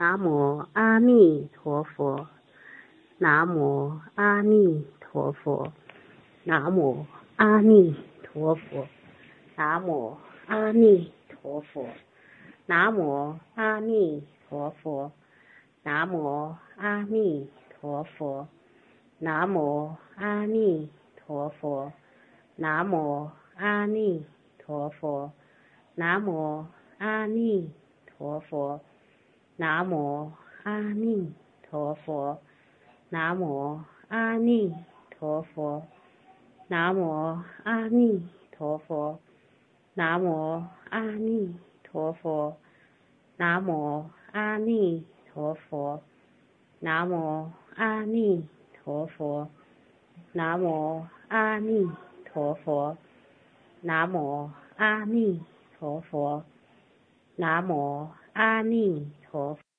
南无阿弥陀佛，南无阿弥陀佛，南无阿弥陀佛，南无阿弥陀佛，南无阿弥陀佛，南无阿弥陀佛，南无阿弥陀佛，南无阿弥陀佛，南无阿弥陀佛，南无阿弥陀佛，南无阿弥陀佛，南无阿弥陀佛，南无阿弥陀佛，南无阿弥陀佛，南无阿弥陀佛，南无阿弥陀佛，南无阿弥陀佛，南无阿弥陀佛。